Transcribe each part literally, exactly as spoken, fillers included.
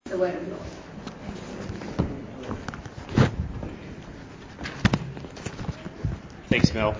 the word of God. Thanks, Mel.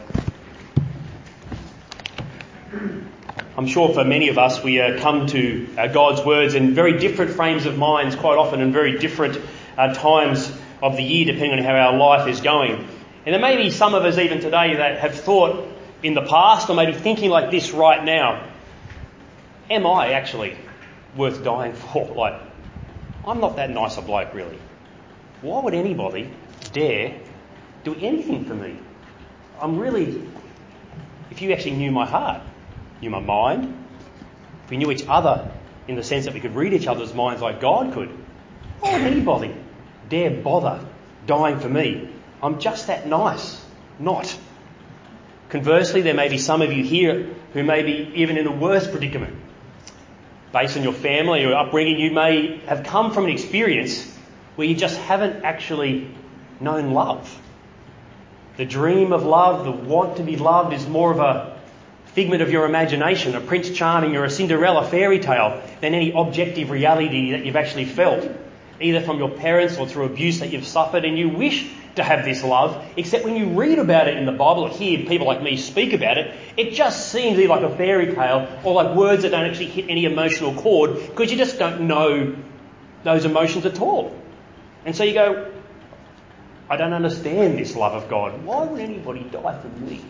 I'm sure for many of us we uh, come to uh, God's words in very different frames of minds quite often and very different uh, times of the year depending on how our life is going. And there may be some of us even today that have thought in the past or maybe thinking like this right now. Am I actually worth dying for? Like, I'm not that nice a bloke really. Why would anybody dare do anything for me? I'm really, if you actually knew my heart, knew my mind, if we knew each other in the sense that we could read each other's minds like God could, why would anybody dare bother dying for me? I'm just that nice. Not. Conversely, there may be some of you here who may be even in a worse predicament. Based on your family or upbringing, you may have come from an experience where you just haven't actually known love. The dream of love, the want to be loved, is more of a figment of your imagination, a Prince Charming or a Cinderella fairy tale, than any objective reality that you've actually felt, either from your parents or through abuse that you've suffered, and you wish to have this love, except when you read about it in the Bible or hear people like me speak about it, it just seems either like a fairy tale or like words that don't actually hit any emotional chord because you just don't know those emotions at all. And so you go, I don't understand this love of God. Why would anybody die for me?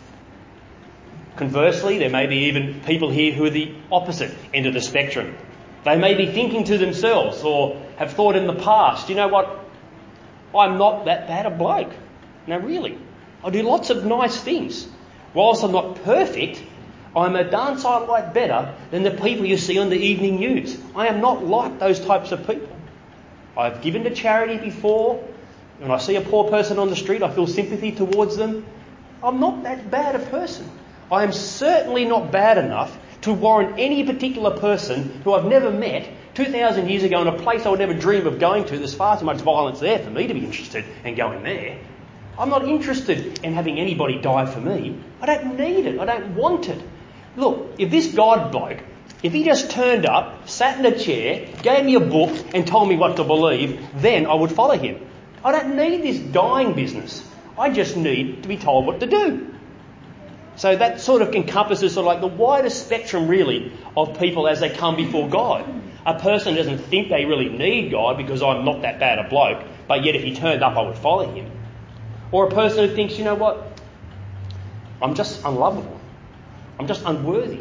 Conversely, there may be even people here who are the opposite end of the spectrum. They may be thinking to themselves or have thought in the past, you know what, I'm not that bad a bloke. Now really, I do lots of nice things. Whilst I'm not perfect, I'm a darn sight lot better than the people you see on the evening news. I am not like those types of people. I've given to charity before. When I see a poor person on the street, I feel sympathy towards them. I'm not that bad a person. I am certainly not bad enough to warrant any particular person who I've never met two thousand years ago in a place I would never dream of going to. There's far too much violence there for me to be interested in going there. I'm not interested in having anybody die for me. I don't need it. I don't want it. Look, if this God bloke, if he just turned up, sat in a chair, gave me a book and told me what to believe, then I would follow him. I don't need this dying business. I just need to be told what to do. So that sort of encompasses sort of like the widest spectrum really of people as they come before God. A person doesn't think they really need God because I'm not that bad a bloke, but yet if he turned up I would follow him. Or a person who thinks, you know what, I'm just unlovable. I'm just unworthy.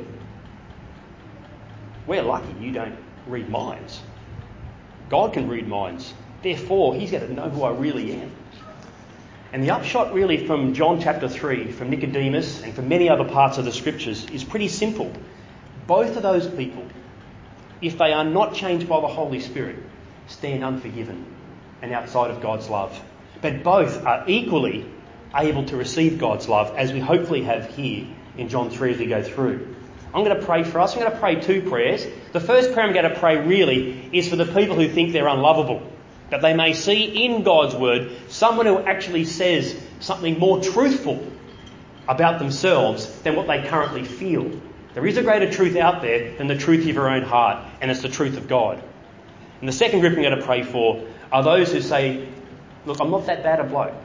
We're lucky you don't read minds. God can read minds. Therefore, he's going to know who I really am. And the upshot really from John chapter three, from Nicodemus and from many other parts of the scriptures is pretty simple. Both of those people, if they are not changed by the Holy Spirit, stand unforgiven and outside of God's love. But both are equally able to receive God's love, as we hopefully have here in John three as we go through. I'm going to pray for us. I'm going to pray two prayers. The first prayer I'm going to pray really is for the people who think they're unlovable, that they may see in God's word someone who actually says something more truthful about themselves than what they currently feel. There is a greater truth out there than the truth of your own heart, and it's the truth of God. And the second group I'm going to pray for are those who say, look, I'm not that bad a bloke.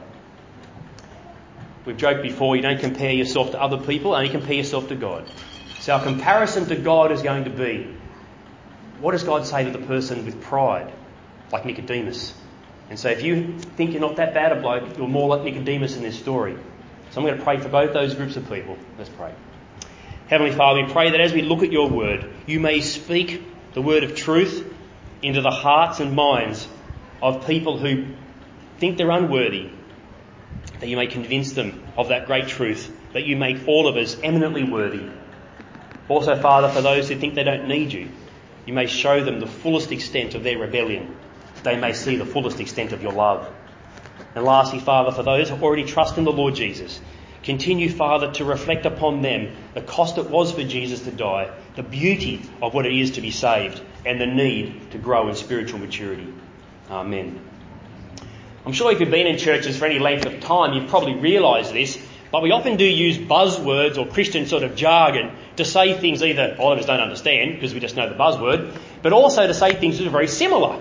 We've joked before, you don't compare yourself to other people, only compare yourself to God. So our comparison to God is going to be, what does God say to the person with pride, like Nicodemus? And so if you think you're not that bad a bloke, you're more like Nicodemus in this story. So I'm going to pray for both those groups of people. Let's pray. Heavenly Father, we pray that as we look at your word, you may speak the word of truth into the hearts and minds of people who think they're unworthy, that you may convince them of that great truth, that you make all of us eminently worthy. Also, Father, for those who think they don't need you, you may show them the fullest extent of their rebellion. They may see the fullest extent of your love. And lastly, Father, for those who already trust in the Lord Jesus, continue, Father, to reflect upon them the cost it was for Jesus to die, the beauty of what it is to be saved, and the need to grow in spiritual maturity. Amen. I'm sure if you've been in churches for any length of time, you've probably realised this, but we often do use buzzwords or Christian sort of jargon to say things either all of us don't understand because we just know the buzzword, but also to say things that are very similar.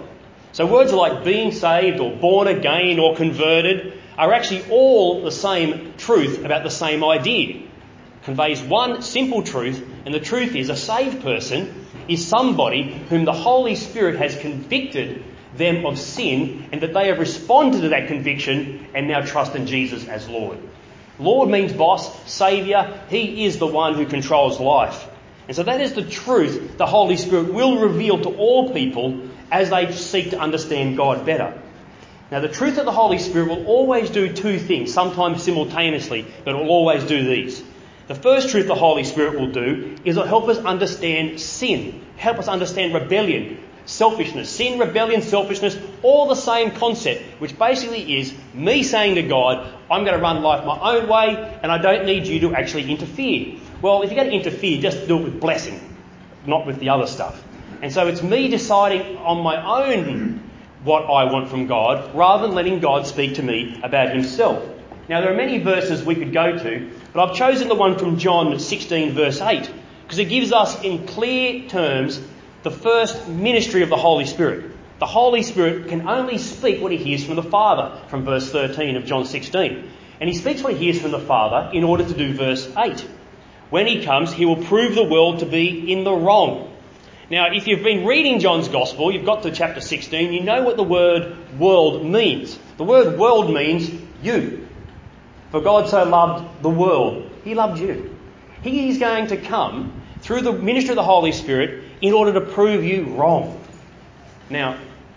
So words like being saved or born again or converted are actually all the same truth about the same idea. Conveys one simple truth, and the truth is a saved person is somebody whom the Holy Spirit has convicted them of sin, and that they have responded to that conviction and now trust in Jesus as Lord. Lord means boss, saviour. He is the one who controls life. And so that is the truth the Holy Spirit will reveal to all people as they seek to understand God better. Now, the truth of the Holy Spirit will always do two things, sometimes simultaneously, but it will always do these. The first truth the Holy Spirit will do is it'll help us understand sin, help us understand rebellion, selfishness. Sin, rebellion, selfishness, all the same concept, which basically is me saying to God, I'm going to run life my own way and I don't need you to actually interfere. Well, if you're going to interfere, just do it with blessing, not with the other stuff. And so it's me deciding on my own what I want from God rather than letting God speak to me about himself. Now, there are many verses we could go to, but I've chosen the one from John sixteen verse eight because it gives us in clear terms the first ministry of the Holy Spirit. The Holy Spirit can only speak what he hears from the Father, from verse thirteen of John sixteen. And he speaks what he hears from the Father in order to do verse eight. When he comes, he will prove the world to be in the wrong. Now, if you've been reading John's Gospel, you've got to chapter sixteen, you know what the word world means. The word world means you. For God so loved the world, he loved you. He is going to come through the ministry of the Holy Spirit in order to prove you wrong. Now,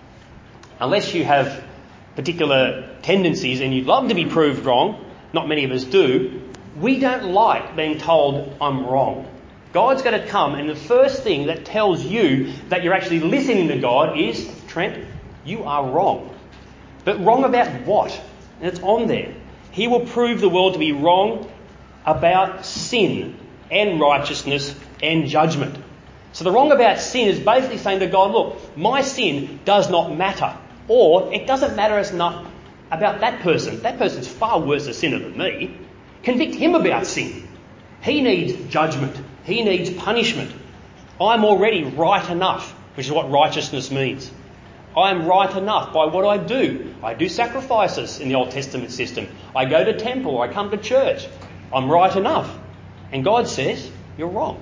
unless you have particular tendencies and you'd love to be proved wrong, not many of us do, we don't like being told I'm wrong. God's going to come, and the first thing that tells you that you're actually listening to God is, Trent, you are wrong. But wrong about what? And it's on there. He will prove the world to be wrong about sin and righteousness and judgment. So the wrong about sin is basically saying to God, look, my sin does not matter. Or it doesn't matter enough about that person. That person's far worse a sinner than me. Convict him about sin. He needs judgment. He needs punishment. I'm already right enough, which is what righteousness means. I am right enough by what I do. I do sacrifices in the Old Testament system. I go to temple. I come to church. I'm right enough. And God says, you're wrong.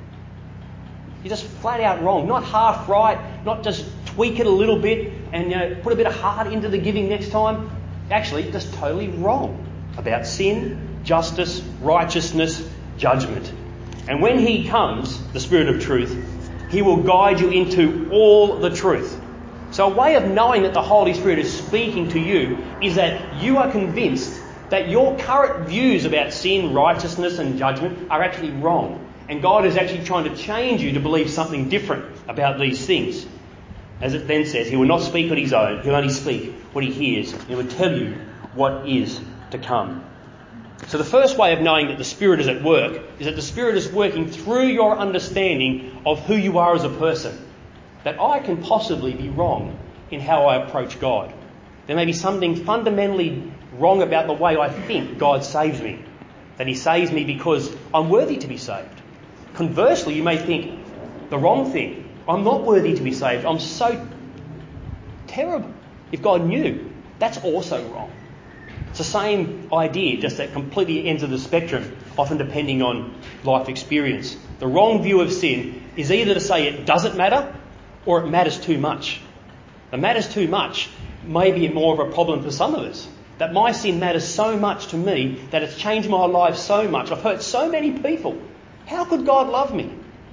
You're just flat out wrong. Not half right, not just tweak it a little bit and you know, put a bit of heart into the giving next time. Actually, just totally wrong about sin, justice, righteousness, judgment. And when he comes, the Spirit of truth, he will guide you into all the truth. So a way of knowing that the Holy Spirit is speaking to you is that you are convinced that your current views about sin, righteousness and judgment are actually wrong. And God is actually trying to change you to believe something different about these things. As it then says, he will not speak on his own. He'll only speak what he hears. He will tell you what is to come. So the first way of knowing that the Spirit is at work is that the Spirit is working through your understanding of who you are as a person. That I can possibly be wrong in how I approach God. There may be something fundamentally wrong about the way I think God saves me. That he saves me because I'm worthy to be saved. Conversely, you may think the wrong thing. I'm not worthy to be saved. I'm so terrible. If God knew, that's also wrong. It's the same idea, just at completely ends of the spectrum, often depending on life experience. The wrong view of sin is either to say it doesn't matter or it matters too much. The matters too much may be more of a problem for some of us. That my sin matters so much to me that it's changed my life so much. I've hurt so many people. How could God love me?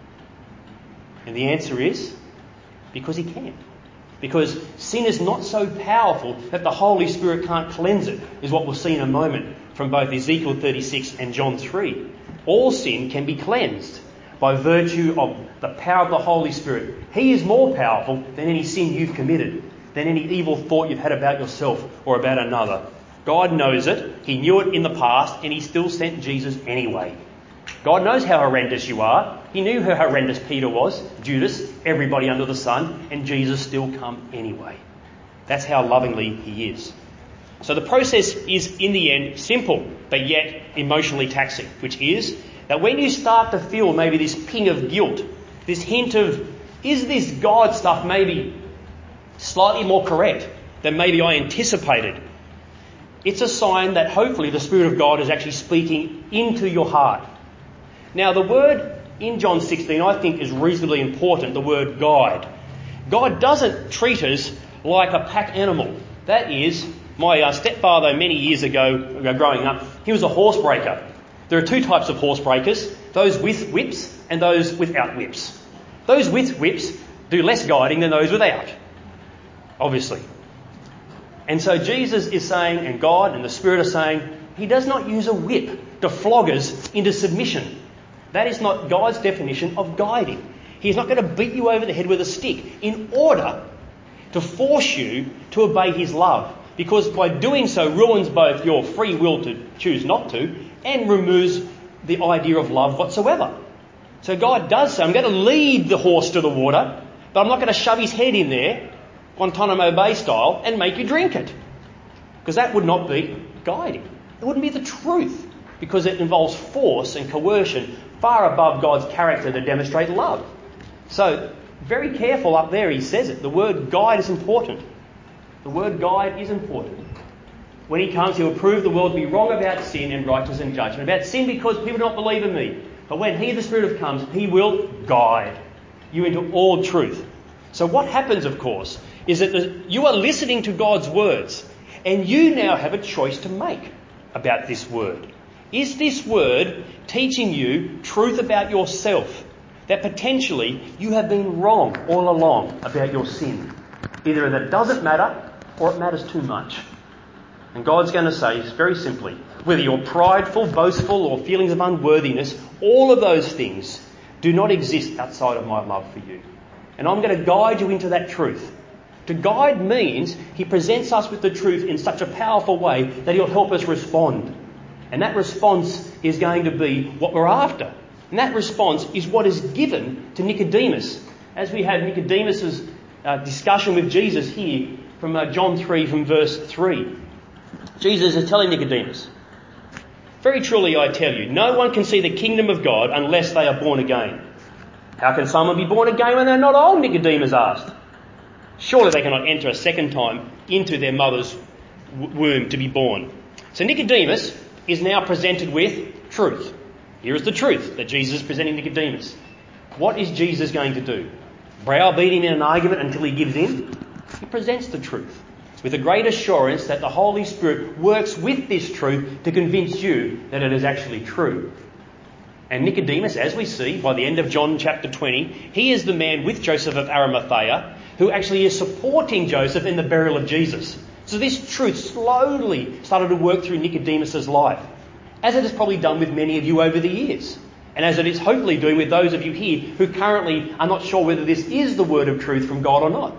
And the answer is because he can. Because sin is not so powerful that the Holy Spirit can't cleanse it, is what we'll see in a moment from both Ezekiel thirty-six and John three. All sin can be cleansed by virtue of the power of the Holy Spirit. He is more powerful than any sin you've committed, than any evil thought you've had about yourself or about another. God knows it. He knew it in the past and he still sent Jesus anyway. God knows how horrendous you are. He knew how horrendous Peter was, Judas, everybody under the sun, and Jesus still come anyway. That's how lovingly he is. So the process is, in the end, simple, but yet emotionally taxing, which is that when you start to feel maybe this ping of guilt, this hint of, is this God stuff maybe slightly more correct than maybe I anticipated. It's a sign that hopefully the Spirit of God is actually speaking into your heart. Now, the word in John sixteen, I think, is reasonably important, the word guide. God doesn't treat us like a pack animal. That is, my uh, stepfather many years ago, growing up, he was a horse breaker. There are two types of horse breakers, those with whips and those without whips. Those with whips do less guiding than those without, obviously. And so Jesus is saying, and God and the Spirit are saying, he does not use a whip to flog us into submission. That is not God's definition of guiding. He's not going to beat you over the head with a stick in order to force you to obey his love. Because by doing so ruins both your free will to choose not to and removes the idea of love whatsoever. So God does say, I'm going to lead the horse to the water, but I'm not going to shove his head in there, Guantanamo Bay style, and make you drink it. Because that would not be guiding. It wouldn't be the truth, because it involves force and coercion far above God's character to demonstrate love. So, very careful up there, he says it. The word guide is important. The word guide is important. When he comes, he will prove the world to be wrong about sin and righteous in judgment. About sin because people do not believe in me. But when he, the Spirit of comes, he will guide you into all truth. So what happens, of course, is that the, you are listening to God's words, and you now have a choice to make about this word. Is this word teaching you truth about yourself, that potentially you have been wrong all along about your sin? Either that it doesn't matter or it matters too much. And God's going to say very simply, whether you're prideful, boastful or feelings of unworthiness, all of those things do not exist outside of my love for you. And I'm going to guide you into that truth. To guide means he presents us with the truth in such a powerful way that he'll help us respond. And that response is going to be what we're after. And that response is what is given to Nicodemus. As we have Nicodemus's uh, discussion with Jesus here from uh, John three, from verse three. Jesus is telling Nicodemus, very truly I tell you, no one can see the kingdom of God unless they are born again. How can someone be born again when they're not old? Nicodemus asked. Surely they cannot enter a second time into their mother's womb to be born. So Nicodemus is now presented with truth. Here is the truth that Jesus is presenting Nicodemus. What is Jesus going to do? Browbeat him in an argument until he gives in? He presents the truth with a great assurance that the Holy Spirit works with this truth to convince you that it is actually true. And Nicodemus, as we see by the end of John chapter twenty, he is the man with Joseph of Arimathea who actually is supporting Joseph in the burial of Jesus. So this truth slowly started to work through Nicodemus's life, as it has probably done with many of you over the years, and as it is hopefully doing with those of you here who currently are not sure whether this is the word of truth from God or not.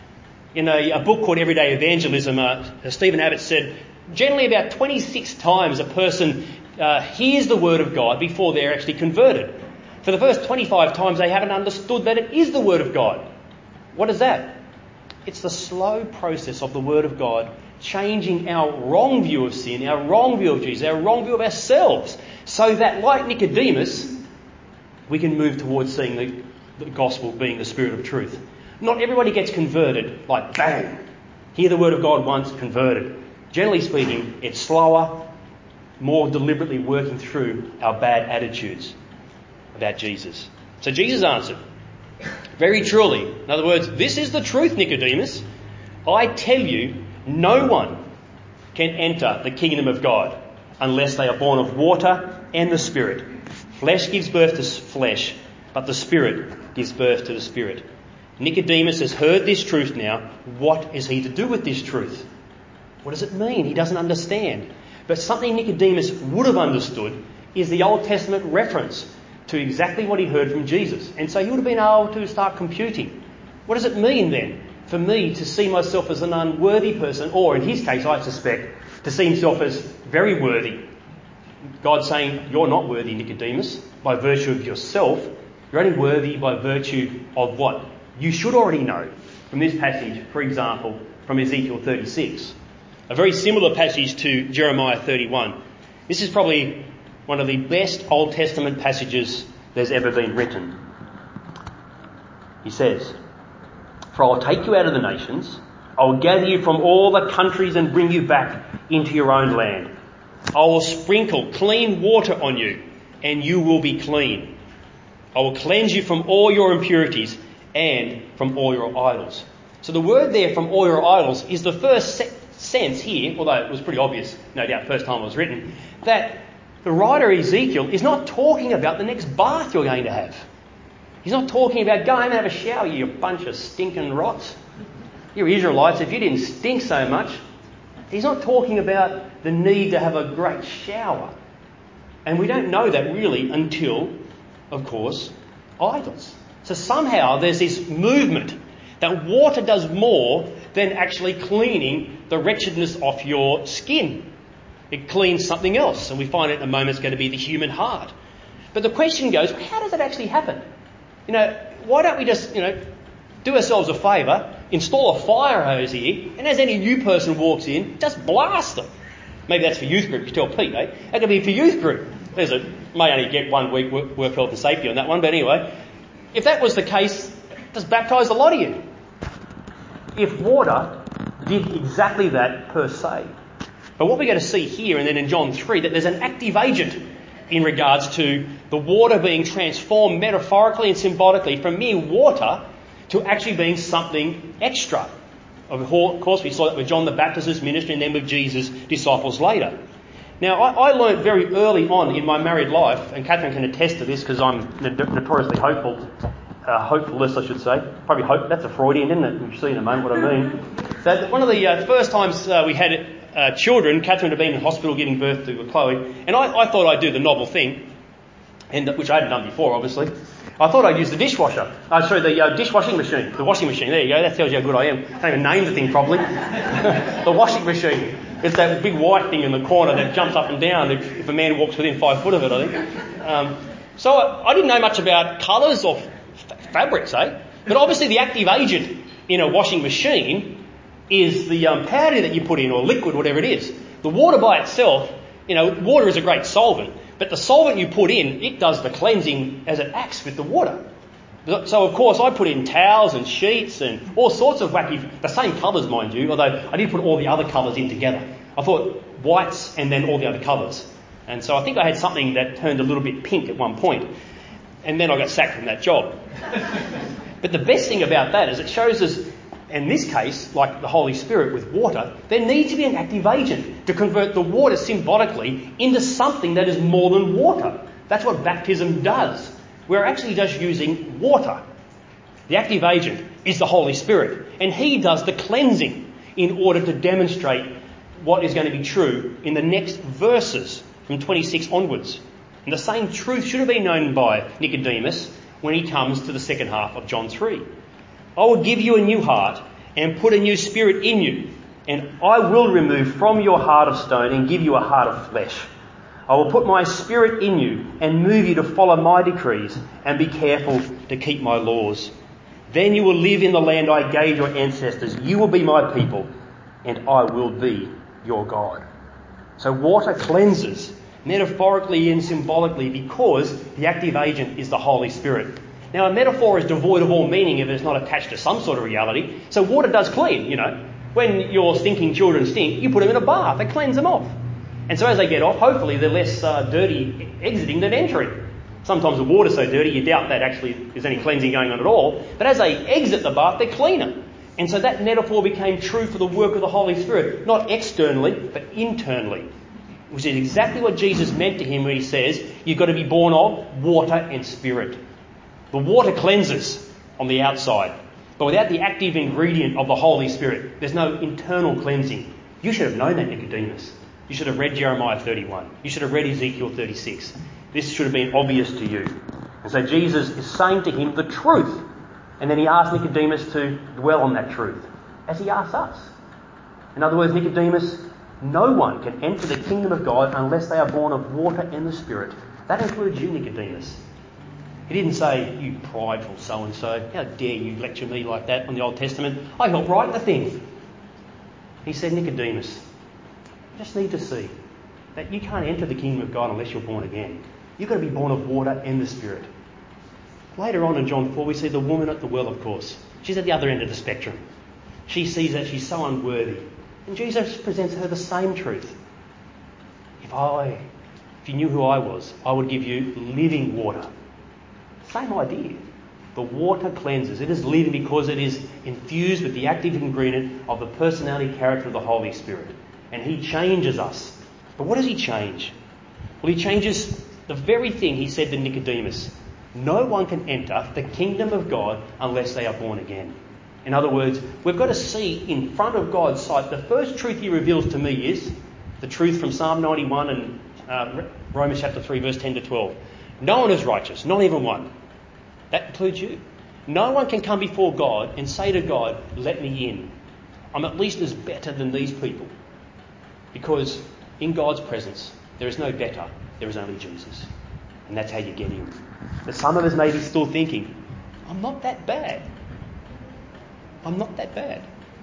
In a, a book called Everyday Evangelism, uh, Stephen Abbott said, generally about twenty-six times a person uh, hears the word of God before they're actually converted. For the first twenty-five times they haven't understood that it is the word of God. What is that? It's the slow process of the word of God changing our wrong view of sin, our wrong view of Jesus, our wrong view of ourselves, so that, like Nicodemus, we can move towards seeing the, the gospel being the spirit of truth. Not everybody gets converted like bang, hear the word of God once, converted. Generally speaking, it's slower, more deliberately working through our bad attitudes about Jesus. So Jesus answered, very truly, in other words, this is the truth, Nicodemus. I tell you, no one can enter the kingdom of God unless they are born of water and the Spirit. Flesh gives birth to flesh, but the Spirit gives birth to the Spirit. Nicodemus has heard this truth now. What is he to do with this truth? What does it mean? He doesn't understand. But something Nicodemus would have understood is the Old Testament reference to exactly what he heard from Jesus. And so he would have been able to start computing. What does it mean then for me to see myself as an unworthy person, or in his case, I suspect, to see himself as very worthy? God saying, you're not worthy, Nicodemus, by virtue of yourself. You're only worthy by virtue of what you should already know from this passage, for example, from Ezekiel thirty-six. A very similar passage to Jeremiah thirty-one. This is probably one of the best Old Testament passages there's ever been written. He says, For I will take you out of the nations, I will gather you from all the countries and bring you back into your own land. I will sprinkle clean water on you, and you will be clean. I will cleanse you from all your impurities and from all your idols. So the word there, from all your idols, is the first se- sense here, although it was pretty obvious, no doubt, first time it was written, that the writer Ezekiel is not talking about the next bath you're going to have. He's not talking about go home and have a shower, you bunch of stinking rots. You Israelites, if you didn't stink so much. He's not talking about the need to have a great shower. And we don't know that really until, of course, idols. So somehow there's this movement that water does more than actually cleaning the wretchedness off your skin. It cleans something else, and we find it in a moment it's going to be the human heart. But the question goes, how does that actually happen? You know, why don't we just, you know, do ourselves a favour, install a fire hose here, and as any new person walks in, just blast them. Maybe that's for youth group, you tell Pete, eh? That could be for youth group. There's a, may only get one week work, work health and safety on that one, but anyway, if that was the case, just baptise a lot of you. If water did exactly that per se. But what we're going to see here and then in John three, that there's an active agent in regards to the water being transformed metaphorically and symbolically from mere water to actually being something extra. Of course, we saw that with John the Baptist's ministry and then with Jesus' disciples later. Now, I, I learned very early on in my married life, and Catherine can attest to this because I'm notoriously hopeful, uh, hopefulness, I should say. Probably hope, that's a Freudian, isn't it? You'll see in a moment what I mean. So one of the uh, first times uh, we had uh, children, Catherine had been in hospital giving birth to Chloe, and I, I thought I'd do the novel thing, and which I hadn't done before, obviously. I thought I'd use the dishwasher. Uh, sorry, the uh, dishwashing machine. The washing machine. There you go. That tells you how good I am. I can't even name the thing properly. The washing machine. It's that big white thing in the corner that jumps up and down if, if a man walks within five foot of it, I think. Um, so I, I didn't know much about colours or f- fabrics, eh? But obviously the active agent in a washing machine is the um, powder that you put in, or liquid, whatever it is. The water by itself, you know, water is a great solvent. But the solvent you put in, it does the cleansing as it acts with the water. So, of course, I put in towels and sheets and all sorts of wacky, the same colours, mind you, although I did put all the other colours in together. I thought whites and then all the other colours. And so I think I had something that turned a little bit pink at one point. And then I got sacked from that job. But the best thing about that is it shows us, in this case, like the Holy Spirit with water, there needs to be an active agent to convert the water symbolically into something that is more than water. That's what baptism does. We're actually just using water. The active agent is the Holy Spirit, and he does the cleansing in order to demonstrate what is going to be true in the next verses from twenty-six onwards. And the same truth should have been known by Nicodemus when he comes to the second half of John three. I will give you a new heart and put a new spirit in you, and I will remove from your heart of stone and give you a heart of flesh. I will put my spirit in you and move you to follow my decrees and be careful to keep my laws. Then you will live in the land I gave your ancestors. You will be my people, and I will be your God. So water cleanses, metaphorically and symbolically, because the active agent is the Holy Spirit. Now, a metaphor is devoid of all meaning if it's not attached to some sort of reality. So water does clean, you know. When your stinking children stink, you put them in a bath and cleanse them off. And so as they get off, hopefully they're less uh, dirty exiting than entering. Sometimes the water's so dirty you doubt that actually there's any cleansing going on at all. But as they exit the bath, they're cleaner. And so that metaphor became true for the work of the Holy Spirit, not externally, but internally. Which is exactly what Jesus meant to him when he says, you've got to be born of water and spirit. The water cleanses on the outside, but without the active ingredient of the Holy Spirit, there's no internal cleansing. You should have known that, Nicodemus. You should have read Jeremiah thirty-one. You should have read Ezekiel thirty-six. This should have been obvious to you. And so Jesus is saying to him the truth. And then he asks Nicodemus to dwell on that truth, as he asks us. In other words, Nicodemus, no one can enter the kingdom of God unless they are born of water and the Spirit. That includes you, Nicodemus. He didn't say, you prideful so-and-so, how dare you lecture me like that on the Old Testament? I helped write the thing. He said, Nicodemus, you just need to see that you can't enter the kingdom of God unless you're born again. You've got to be born of water and the Spirit. Later on in John four, we see the woman at the well, of course. She's at the other end of the spectrum. She sees that she's so unworthy. And Jesus presents her the same truth. If I, if you knew who I was, I would give you living water. Same idea. The water cleanses. It is living because it is infused with the active ingredient of the personality character of the Holy Spirit. And he changes us. But what does he change? Well, he changes the very thing he said to Nicodemus. No one can enter the kingdom of God unless they are born again. In other words, we've got to see in front of God's sight, the first truth he reveals to me is the truth from Psalm ninety-one and uh, Romans chapter three, verse ten to twelve. No one is righteous, not even one. That includes you. No one can come before God and say to God, let me in. I'm at least as better than these people. Because in God's presence, there is no better, there is only Jesus. And that's how you get in. But some of us may be still thinking, I'm not that bad. I'm not that bad.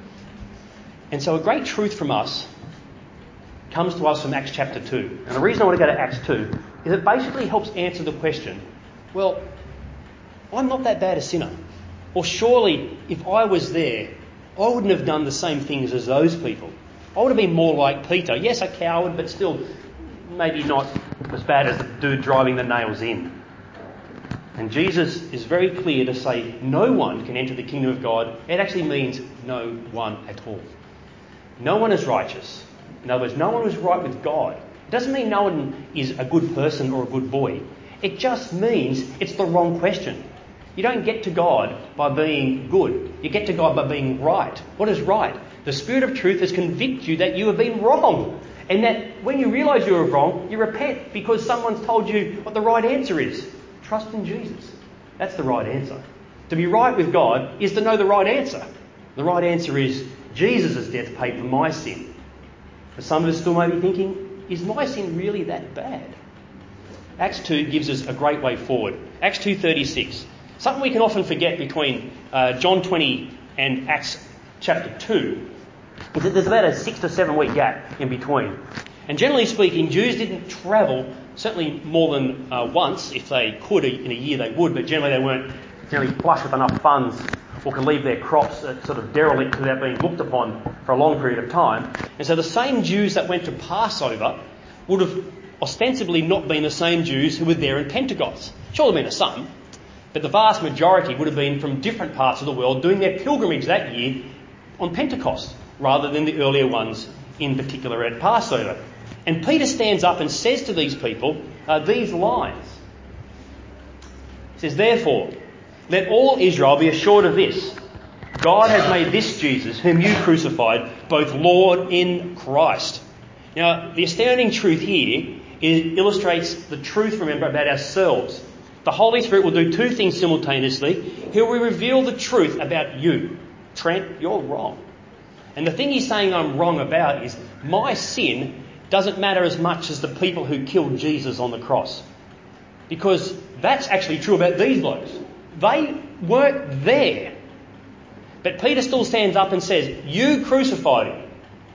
And so a great truth from us comes to us from Acts chapter two. And the reason I want to go to Acts two is it basically helps answer the question, well, I'm not that bad a sinner. Or surely if I was there, I wouldn't have done the same things as those people. I would have been more like Peter. Yes, a coward, but still maybe not as bad as the dude driving the nails in. And Jesus is very clear to say no one can enter the kingdom of God. It actually means no one at all. No one is righteous. In other words, no one is right with God. It doesn't mean no one is a good person or a good boy. It just means it's the wrong question. You don't get to God by being good. You get to God by being right. What is right? The Spirit of truth has convicted you that you have been wrong. And that when you realise you were wrong, you repent because someone's told you what the right answer is. Trust in Jesus. That's the right answer. To be right with God is to know the right answer. The right answer is Jesus' death paid for my sin. But some of us still may be thinking, is my sin really that bad? Acts two gives us a great way forward. Acts two thirty-six. Something we can often forget between uh, John twenty and Acts chapter two is that there's about a six to seven week gap in between. And generally speaking, Jews didn't travel, certainly more than uh, once. If they could in a year, they would, but generally they weren't generally flush with enough funds or could leave their crops uh, sort of derelict without being looked upon for a long period of time. And so the same Jews that went to Passover would have ostensibly not been the same Jews who were there in Pentecost. Sure, there have been some, but the vast majority would have been from different parts of the world doing their pilgrimage that year on Pentecost, rather than the earlier ones, in particular at Passover. And Peter stands up and says to these people uh, these lines. He says, therefore, let all Israel be assured of this. God has made this Jesus, whom you crucified, both Lord in Christ. Now, the astounding truth here is, illustrates the truth, remember, about ourselves. The Holy Spirit will do two things simultaneously. He will reveal the truth about you. Trent, you're wrong. And the thing he's saying I'm wrong about is my sin doesn't matter as much as the people who killed Jesus on the cross. Because that's actually true about these blokes. They weren't there. But Peter still stands up and says, you crucified him.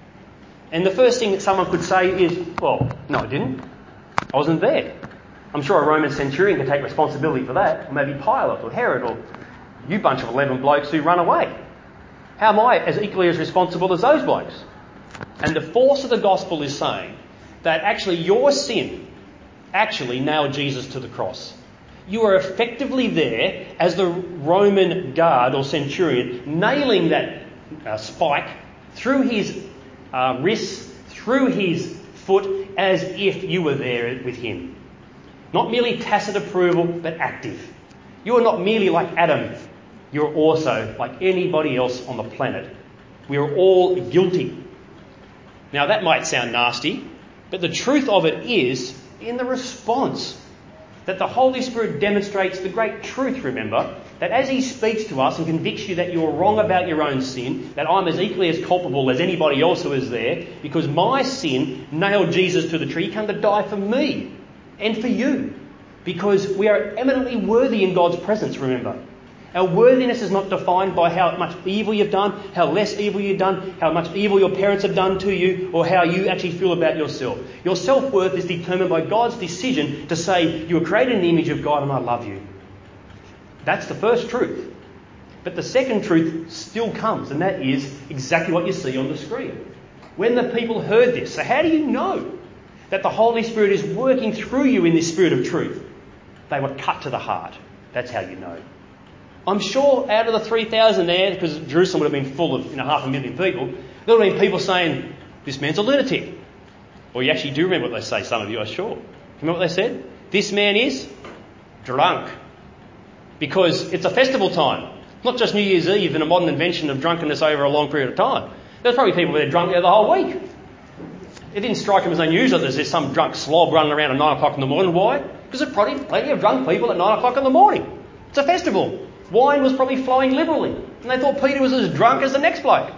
And the first thing that someone could say is, well, no, I didn't. I wasn't there. I'm sure a Roman centurion could take responsibility for that. Or maybe Pilate or Herod or you bunch of eleven blokes who run away. How am I as equally as responsible as those blokes? And the force of the gospel is saying that actually your sin actually nailed Jesus to the cross. You are effectively there as the Roman guard or centurion nailing that uh, spike through his uh, wrists, through his foot, as if you were there with him. Not merely tacit approval, but active. You are not merely like Adam. You're also like anybody else on the planet. We are all guilty. Now that might sound nasty, but the truth of it is in the response that the Holy Spirit demonstrates the great truth, remember, that as he speaks to us and convicts you that you're wrong about your own sin, that I'm as equally as culpable as anybody else who is there, because my sin nailed Jesus to the tree. He came to die for me and for you, because we are eminently worthy in God's presence, remember. Our worthiness is not defined by how much evil you've done, how less evil you've done, how much evil your parents have done to you, or how you actually feel about yourself. Your self-worth is determined by God's decision to say, you were created in the image of God and I love you. That's the first truth. But the second truth still comes, and that is exactly what you see on the screen. When the people heard this, so how do you know that the Holy Spirit is working through you in this spirit of truth? They were cut to the heart. That's how you know. I'm sure out of the three thousand there, because Jerusalem would have been full of you know, half a million people, there would have been people saying, this man's a lunatic. Or you actually do remember what they say, some of you, I'm sure. Remember what they said? This man is drunk. Because it's a festival time. Not just New Year's Eve and a modern invention of drunkenness over a long period of time. There's probably people that are drunk there the whole week. It didn't strike him as unusual that there's some drunk slob running around at nine o'clock in the morning. Why? Because there's probably plenty of drunk people at nine o'clock in the morning. It's a festival. Wine was probably flowing liberally. And they thought Peter was as drunk as the next bloke.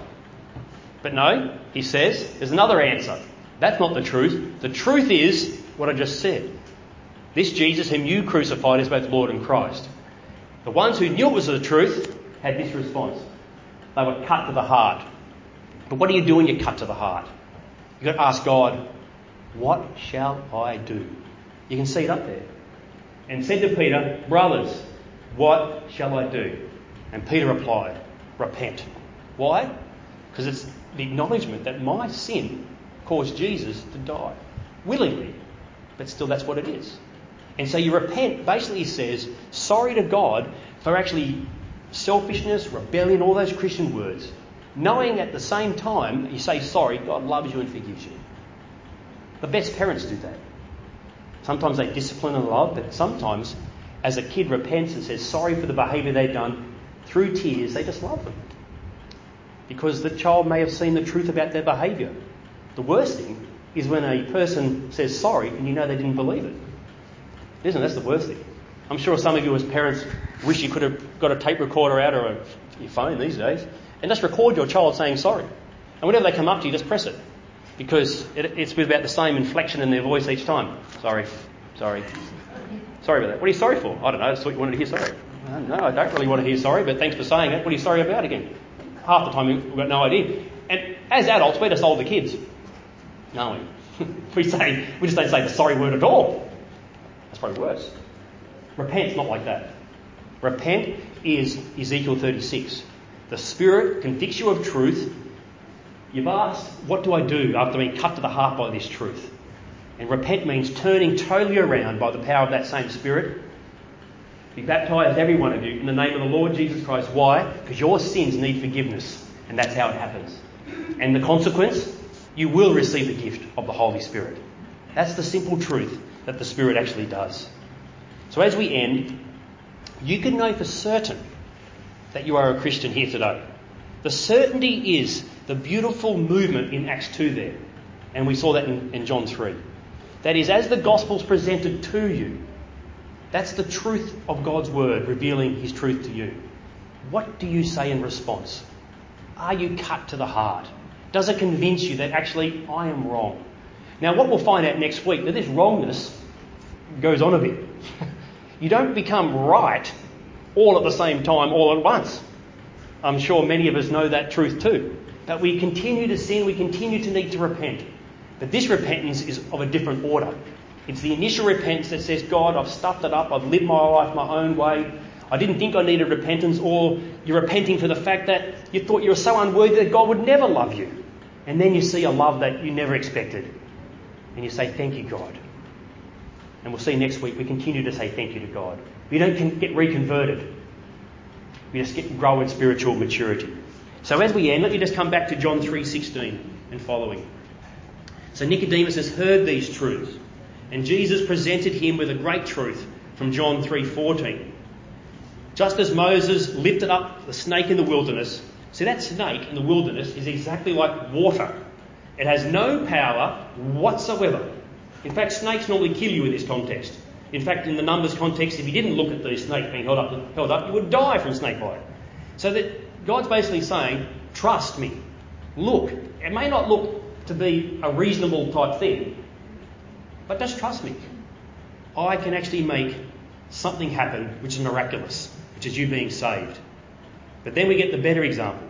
But no, he says, there's another answer. That's not the truth. The truth is what I just said. This Jesus whom you crucified is both Lord and Christ. The ones who knew it was the truth had this response. They were cut to the heart. But what do you do when you're cut to the heart? You've got to ask God, what shall I do? You can see it up there. And said to Peter, brothers, what shall I do? And Peter replied, repent. Why? Because it's the acknowledgement that my sin caused Jesus to die. Willingly. But still that's what it is. And so you repent, basically says, sorry to God for actually selfishness, rebellion, all those Christian words. Knowing at the same time, you say sorry, God loves you and forgives you. The best parents do that. Sometimes they discipline and love, but sometimes as a kid repents and says sorry for the behaviour they've done, through tears, they just love them. Because the child may have seen the truth about their behaviour. The worst thing is when a person says sorry and you know they didn't believe it. Isn't it? That's the worst thing. I'm sure some of you as parents wish you could have got a tape recorder out or a, your phone these days and just record your child saying sorry. And whenever they come up to you, just press it. Because it, it's with about the same inflection in their voice each time. Sorry, sorry. Sorry about that. What are you sorry for? I don't know. I just thought you wanted to hear sorry. No, I don't really want to hear sorry, but thanks for saying it. What are you sorry about again? Half the time we've got no idea. And as adults, we're just older kids. No, we? we say we just don't say the sorry word at all. That's probably worse. Repent's not like that. Repent is Ezekiel thirty-six. The Spirit convicts you of truth. You've asked, what do I do after being cut to the heart by this truth? And repent means turning totally around by the power of that same Spirit. Be baptised, every one of you, in the name of the Lord Jesus Christ. Why? Because your sins need forgiveness. And that's how it happens. And the consequence? You will receive the gift of the Holy Spirit. That's the simple truth that the Spirit actually does. So as we end, you can know for certain that you are a Christian here today. The certainty is the beautiful movement in Acts two there. And we saw that in, in John three. That is, as the gospel's presented to you, that's the truth of God's word revealing his truth to you. What do you say in response? Are you cut to the heart? Does it convince you that actually I am wrong? Now what we'll find out next week, that this wrongness goes on a bit. You don't become right all at the same time, all at once. I'm sure many of us know that truth too. But we continue to sin, we continue to need to repent. But this repentance is of a different order. It's the initial repentance that says, God, I've stuffed it up, I've lived my life my own way, I didn't think I needed repentance. Or you're repenting for the fact that you thought you were so unworthy that God would never love you. And then you see a love that you never expected. And you say, thank you, God. And we'll see next week we continue to say thank you to God. We don't get reconverted. We just get grow in spiritual maturity. So as we end, let me just come back to John three sixteen and following. So Nicodemus has heard these truths, and Jesus presented him with a great truth from John three fourteen. Just as Moses lifted up the snake in the wilderness, see, that snake in the wilderness is exactly like water. It has no power whatsoever. In fact, snakes normally kill you in this context. In fact, in the Numbers context, if you didn't look at these snakes being held up, held up, you would die from snake bite. So that God's basically saying, trust me. Look, it may not look to be a reasonable type thing, but just trust me. I can actually make something happen which is miraculous, which is you being saved. But then we get the better example.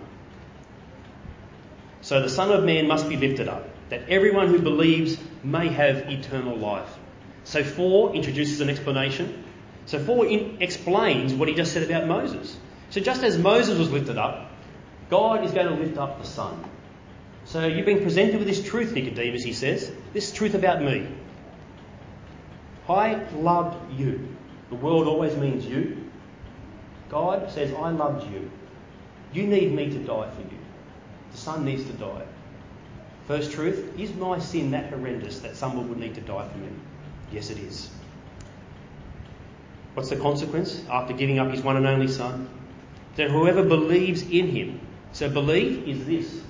So the Son of Man must be lifted up, that everyone who believes may have eternal life. So four introduces an explanation. So four in, explains what he just said about Moses. So just as Moses was lifted up, God is going to lift up the Son. So you've been presented with this truth, Nicodemus, he says. This truth about me. I loved you. The world always means you. God says, I loved you. You need me to die for you. The Son needs to die. First truth, is my sin that horrendous that someone would need to die for me? Yes, it is. What's the consequence after giving up his one and only Son? That whoever believes in him, so believe is this.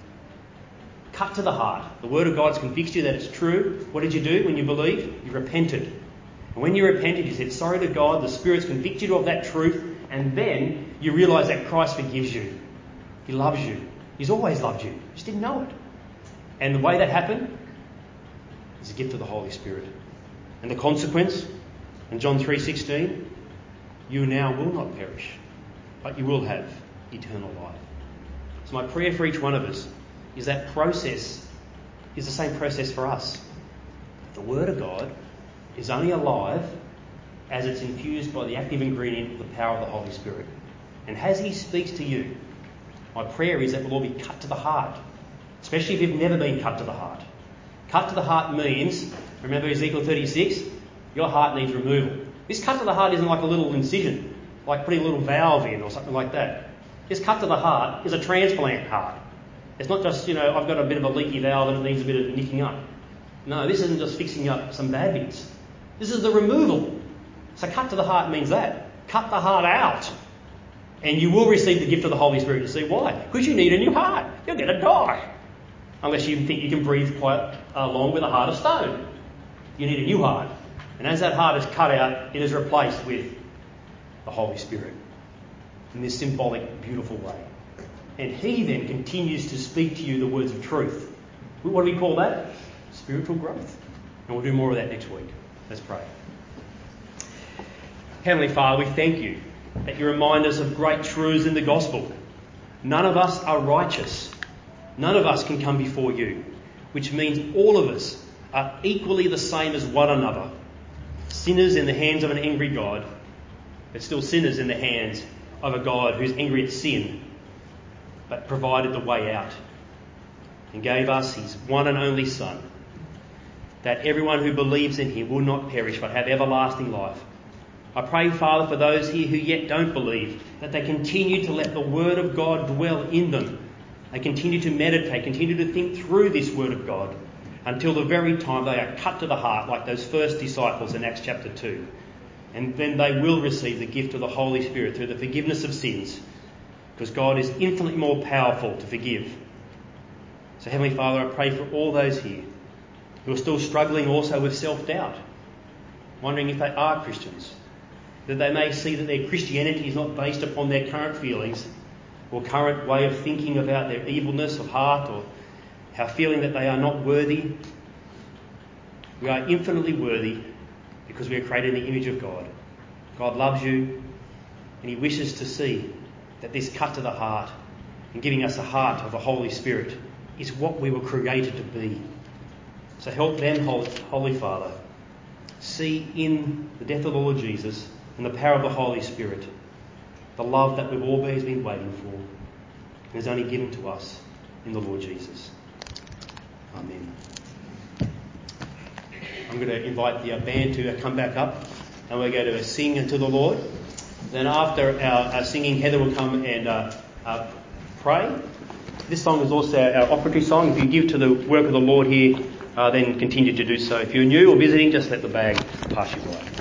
Cut to the heart. The Word of God has convicted you that it's true. What did you do when you believed? You repented. And when you repented, you said sorry to God. The Spirit's convicted you of that truth. And then you realise that Christ forgives you. He loves you. He's always loved you. You just didn't know it. And the way that happened is a gift of the Holy Spirit. And the consequence, in John three sixteen, you now will not perish, but you will have eternal life. So my prayer for each one of us is that process is the same process for us. The Word of God is only alive as it's infused by the active ingredient of the power of the Holy Spirit. And as He speaks to you, my prayer is that we'll all be cut to the heart, especially if you've never been cut to the heart. Cut to the heart means, remember Ezekiel thirty-six, your heart needs removal. This cut to the heart isn't like a little incision, like putting a little valve in or something like that. This cut to the heart is a transplant heart. It's not just, you know, I've got a bit of a leaky valve and it needs a bit of nicking up. No, this isn't just fixing up some bad bits. This is the removal. So cut to the heart means that. Cut the heart out. And you will receive the gift of the Holy Spirit. You see why? Because you need a new heart. You're going to die. Unless you think you can breathe quite uh, long with a heart of stone. You need a new heart. And as that heart is cut out, it is replaced with the Holy Spirit. In this symbolic, beautiful way. And He then continues to speak to you the words of truth. What do we call that? Spiritual growth. And we'll do more of that next week. Let's pray. Heavenly Father, we thank you that you remind us of great truths in the gospel. None of us are righteous. None of us can come before you, which means all of us are equally the same as one another. Sinners in the hands of an angry God, but still sinners in the hands of a God who's angry at sin, but provided the way out and gave us His one and only Son, that everyone who believes in Him will not perish but have everlasting life. I pray, Father, for those here who yet don't believe, that they continue to let the Word of God dwell in them. They continue to meditate, continue to think through this Word of God until the very time they are cut to the heart like those first disciples in Acts chapter two. And then they will receive the gift of the Holy Spirit through the forgiveness of sins, because God is infinitely more powerful to forgive. So Heavenly Father, I pray for all those here who are still struggling also with self-doubt, wondering if they are Christians, that they may see that their Christianity is not based upon their current feelings or current way of thinking about their evilness of heart or how feeling that they are not worthy. We are infinitely worthy because we are created in the image of God. God loves you and He wishes to see that this cut to the heart and giving us a heart of the Holy Spirit is what we were created to be. So help them, Holy, Holy Father, see in the death of the Lord Jesus and the power of the Holy Spirit the love that we've always been waiting for and is only given to us in the Lord Jesus. Amen. I'm going to invite the band to come back up and we're going to sing unto the Lord. Then after our, our singing, Heather will come and uh, uh, pray. This song is also our offertory song. If you give to the work of the Lord here, uh, then continue to do so. If you're new or visiting, just let the bag pass you by.